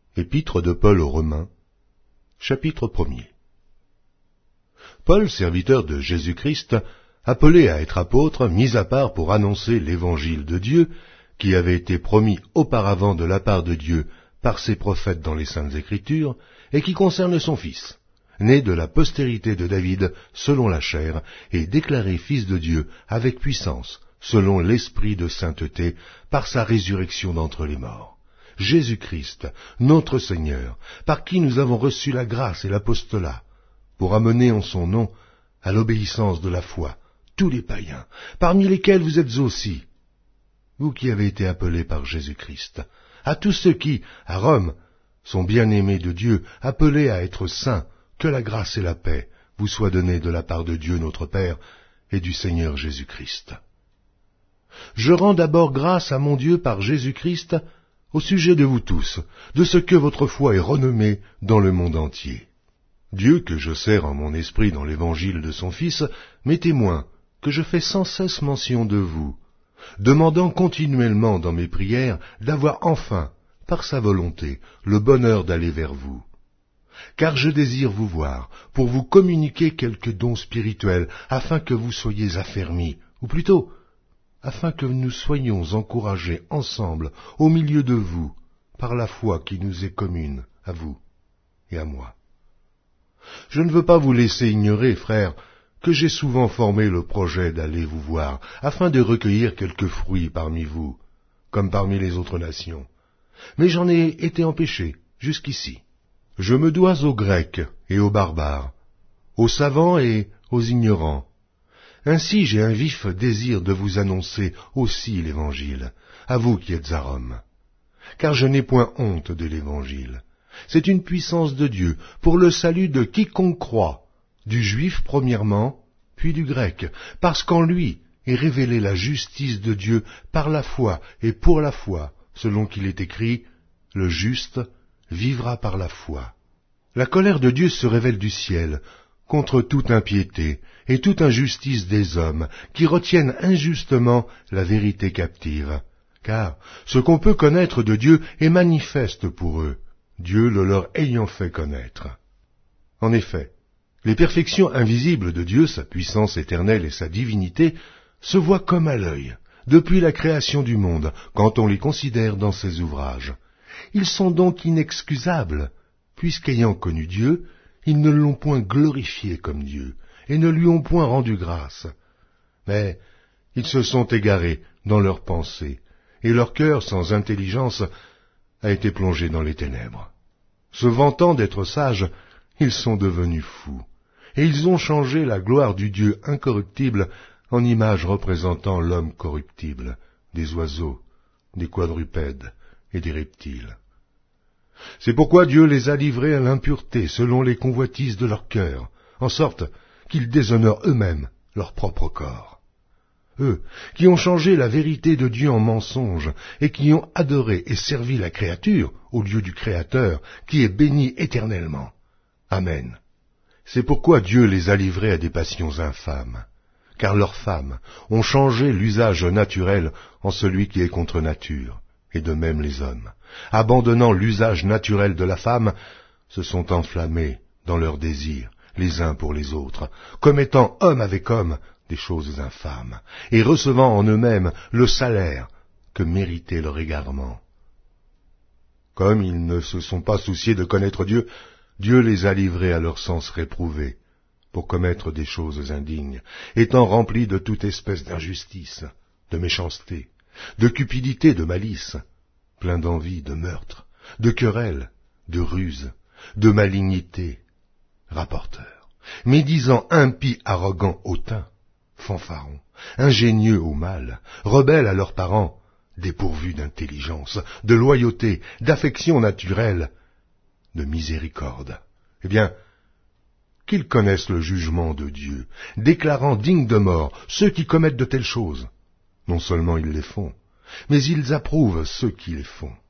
Épître de Paul aux Romains, chapitre 1er. Paul, serviteur de Jésus-Christ, appelé à être apôtre, mis à part pour annoncer l'évangile de Dieu, qui avait été promis auparavant de la part de Dieu par ses prophètes dans les Saintes Écritures, et qui concerne son Fils, né de la postérité de David selon la chair, et déclaré Fils de Dieu avec puissance, selon l'Esprit de sainteté, par sa résurrection d'entre les morts. Jésus-Christ, notre Seigneur, par qui nous avons reçu la grâce et l'apostolat, pour amener en son nom à l'obéissance de la foi tous les païens, parmi lesquels vous êtes aussi, vous qui avez été appelés par Jésus-Christ, à tous ceux qui, à Rome, sont bien-aimés de Dieu, appelés à être saints, que la grâce et la paix vous soient données de la part de Dieu notre Père et du Seigneur Jésus-Christ. Je rends d'abord grâce à mon Dieu par Jésus-Christ au sujet de vous tous, de ce que votre foi est renommée dans le monde entier. Dieu, que je sers en mon esprit dans l'évangile de son Fils, m'est témoin que je fais sans cesse mention de vous, demandant continuellement dans mes prières d'avoir enfin, par sa volonté, le bonheur d'aller vers vous. Car je désire vous voir, pour vous communiquer quelques dons spirituels, afin que vous soyez affermis, ou plutôt, afin que nous soyons encouragés ensemble au milieu de vous, par la foi qui nous est commune, à vous et à moi. Je ne veux pas vous laisser ignorer, frères, que j'ai souvent formé le projet d'aller vous voir, afin de recueillir quelques fruits parmi vous, comme parmi les autres nations. Mais j'en ai été empêché jusqu'ici. Je me dois aux Grecs et aux barbares, aux savants et aux ignorants. Ainsi j'ai un vif désir de vous annoncer aussi l'Évangile, à vous qui êtes à Rome. Car je n'ai point honte de l'Évangile. C'est une puissance de Dieu pour le salut de quiconque croit, du juif premièrement, puis du grec, parce qu'en lui est révélée la justice de Dieu par la foi et pour la foi, selon qu'il est écrit, « Le juste vivra par la foi ». La colère de Dieu se révèle du ciel, contre toute impiété et toute injustice des hommes, qui retiennent injustement la vérité captive. Car ce qu'on peut connaître de Dieu est manifeste pour eux, Dieu le leur ayant fait connaître. En effet, les perfections invisibles de Dieu, sa puissance éternelle et sa divinité, se voient comme à l'œil, depuis la création du monde, quand on les considère dans ses ouvrages. Ils sont donc inexcusables, puisqu'ayant connu Dieu, ils ne l'ont point glorifié comme Dieu, et ne lui ont point rendu grâce. Mais ils se sont égarés dans leurs pensées, et leur cœur sans intelligence a été plongé dans les ténèbres. Se vantant d'être sages, ils sont devenus fous, et ils ont changé la gloire du Dieu incorruptible en image représentant l'homme corruptible, des oiseaux, des quadrupèdes et des reptiles. C'est pourquoi Dieu les a livrés à l'impureté selon les convoitises de leur cœur, en sorte qu'ils déshonorent eux-mêmes leur propre corps. Eux, qui ont changé la vérité de Dieu en mensonge, et qui ont adoré et servi la créature au lieu du Créateur, qui est béni éternellement. Amen. C'est pourquoi Dieu les a livrés à des passions infâmes, car leurs femmes ont changé l'usage naturel en celui qui est contre nature, et de même les hommes, abandonnant l'usage naturel de la femme, se sont enflammés dans leurs désirs, les uns pour les autres, commettant homme avec homme des choses infâmes, et recevant en eux-mêmes le salaire que méritait leur égarement. Comme ils ne se sont pas souciés de connaître Dieu, Dieu les a livrés à leur sens réprouvé, pour commettre des choses indignes, étant remplis de toute espèce d'injustice, de méchanceté, de cupidité, de malice, plein d'envie, de meurtre, de querelles, de ruse, de malignité, rapporteurs, médisants, impies, arrogants, hautains, fanfarons, ingénieux au mal, rebelles à leurs parents, dépourvus d'intelligence, de loyauté, d'affection naturelle, de miséricorde. Eh bien, qu'ils connaissent le jugement de Dieu, déclarant dignes de mort ceux qui commettent de telles choses. Non seulement ils les font, mais ils approuvent ceux qui les font.